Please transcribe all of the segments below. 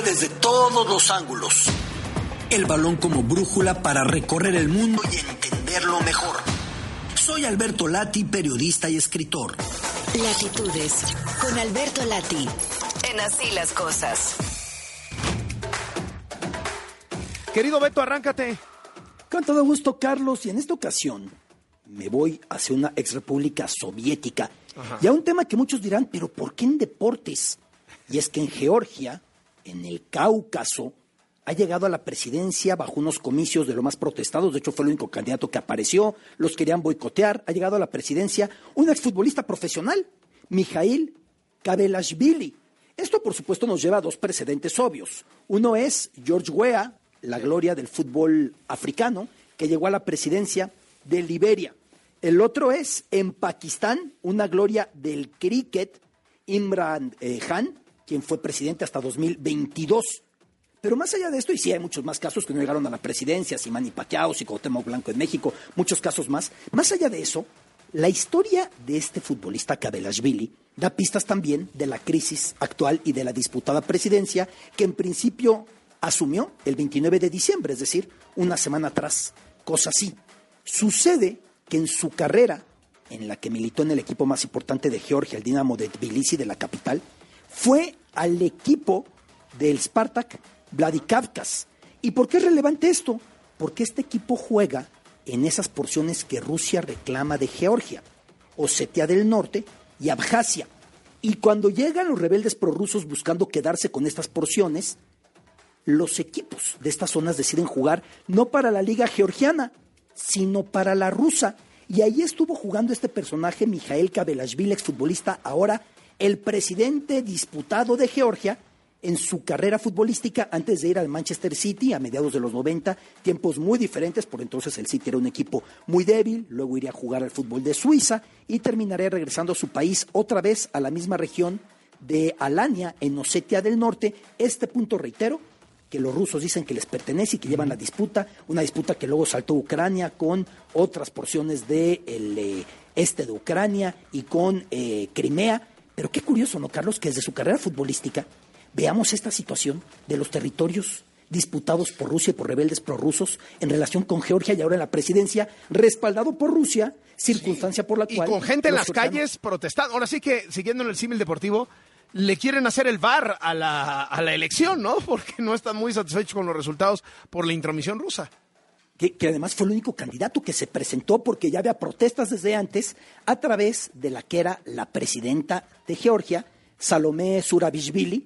desde todos los ángulos. El balón como brújula para recorrer el mundo y entenderlo mejor. Soy Alberto Lati, periodista y escritor. Latitudes, con Alberto Lati, en Así las Cosas. Querido Beto, arráncate. Con todo gusto, Carlos, y en esta ocasión me voy hacia una exrepública soviética. Ajá. Y a un tema que muchos dirán, pero ¿por qué en deportes? Y es que en Georgia, en el Cáucaso, ha llegado a la presidencia bajo unos comicios de lo más protestados. De hecho, fue el único candidato que apareció. Los querían boicotear. Ha llegado a la presidencia un exfutbolista profesional, Mikhail Kavelashvili. Esto, por supuesto, nos lleva a dos precedentes obvios. Uno es George Weah, la gloria del fútbol africano, que llegó a la presidencia de Liberia. El otro es, en Pakistán, una gloria del cricket, Imran Khan, quien fue presidente hasta 2022. Pero más allá de esto, y sí hay muchos más casos que no llegaron a la presidencia, si Manny Pacquiao, si Cuauhtémoc Blanco en México, muchos casos más. Más allá de eso, la historia de este futbolista Kavelashvili da pistas también de la crisis actual y de la disputada presidencia que en principio asumió el 29 de diciembre, es decir, una semana atrás. Cosa así. Sucede que en su carrera, en la que militó en el equipo más importante de Georgia, el Dinamo de Tbilisi, de la capital, fue al equipo del Spartak Vladikavkaz. ¿Y por qué es relevante esto? Porque este equipo juega en esas porciones que Rusia reclama de Georgia, Osetia del Norte y Abjasia. Y cuando llegan los rebeldes prorrusos buscando quedarse con estas porciones, los equipos de estas zonas deciden jugar no para la liga georgiana, sino para la rusa. Y ahí estuvo jugando este personaje, Mikhail Kavelashvili, exfutbolista, ahora el presidente disputado de Georgia, en su carrera futbolística antes de ir al Manchester City a mediados de los 90, tiempos muy diferentes, por entonces el City era un equipo muy débil, luego iría a jugar al fútbol de Suiza y terminaría regresando a su país otra vez a la misma región de Alania, en Osetia del Norte. Este punto, reitero, que los rusos dicen que les pertenece y que llevan la disputa, una disputa que luego saltó Ucrania con otras porciones del este de Ucrania y con Crimea. Pero qué curioso, ¿no, Carlos?, que desde su carrera futbolística veamos esta situación de los territorios disputados por Rusia y por rebeldes prorrusos en relación con Georgia y ahora en la presidencia, respaldado por Rusia, circunstancia por la cual... Y con gente en las calles protestando. Ahora sí que, siguiendo en el símil deportivo, le quieren hacer el VAR a la elección, ¿no? Porque no están muy satisfechos con los resultados por la intromisión rusa. Que además fue el único candidato que se presentó porque ya había protestas desde antes a través de la que era la presidenta de Georgia, Salomé Zurabishvili,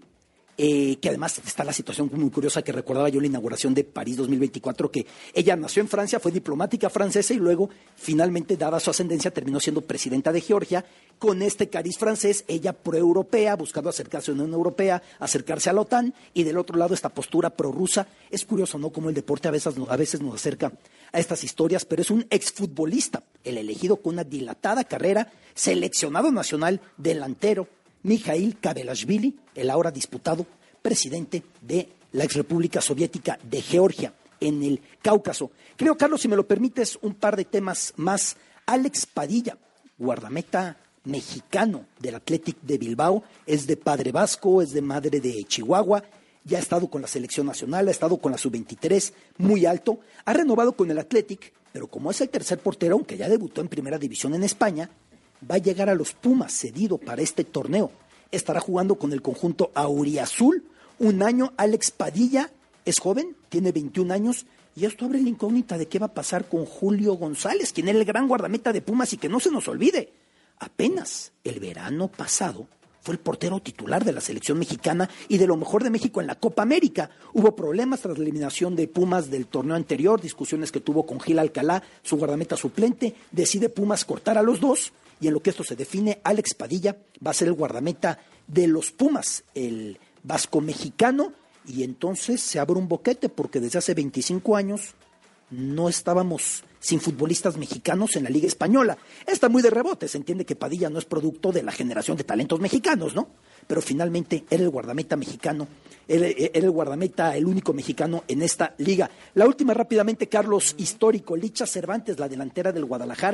que además está la situación muy curiosa que recordaba yo en la inauguración de París 2024, que ella nació en Francia, fue diplomática francesa y luego finalmente, dada su ascendencia, terminó siendo presidenta de Georgia. Con este cariz francés, ella proeuropea, buscando acercarse a la Unión Europea, acercarse a la OTAN, y del otro lado esta postura prorrusa. Es curioso, ¿no?, cómo el deporte a veces nos acerca a estas historias, pero es un exfutbolista, el elegido con una dilatada carrera, seleccionado nacional, delantero, Mikhail Kavelashvili, el ahora disputado presidente de la exrepública soviética de Georgia, en el Cáucaso. Creo, Carlos, si me lo permites, un par de temas más. Alex Padilla, guardameta mexicano del Athletic de Bilbao, es de padre vasco, es de madre de Chihuahua, ya ha estado con la selección nacional, ha estado con la sub-23, muy alto, ha renovado con el Athletic, pero como es el tercer portero, aunque ya debutó en primera división en España, va a llegar a los Pumas cedido para este torneo. Estará jugando con el conjunto auriazul un año. Alex Padilla es joven, tiene 21 años, y esto abre la incógnita de qué va a pasar con Julio González, quien era el gran guardameta de Pumas, y que no se nos olvide, apenas el verano pasado fue el portero titular de la selección mexicana y de lo mejor de México en la Copa América. Hubo problemas tras la eliminación de Pumas del torneo anterior, discusiones que tuvo con Gil Alcalá, su guardameta suplente. Decide Pumas cortar a los dos, y en lo que esto se define, Alex Padilla va a ser el guardameta de los Pumas, el vasco-mexicano, y entonces se abre un boquete porque desde hace 25 años no estábamos sin futbolistas mexicanos en la Liga Española. Está muy de rebote, se entiende que Padilla no es producto de la generación de talentos mexicanos, ¿no? Pero finalmente era el guardameta mexicano, era el guardameta, el único mexicano en esta liga. La última rápidamente, Carlos, histórico. Licha Cervantes, la delantera del Guadalajara,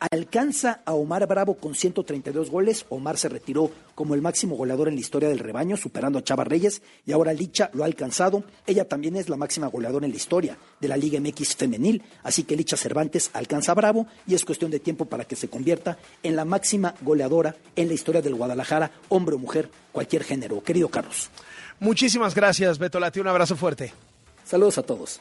alcanza a Omar Bravo con 132 goles. Omar se retiró como el máximo goleador en la historia del rebaño, superando a Chava Reyes, y ahora Licha lo ha alcanzado. Ella también es la máxima goleadora en la historia de la Liga MX femenil, así que Licha Cervantes alcanza a Bravo y es cuestión de tiempo para que se convierta en la máxima goleadora en la historia del Guadalajara, hombre o mujer, cualquier género. Querido Carlos. Muchísimas gracias, Beto Lati, un abrazo fuerte. Saludos a todos.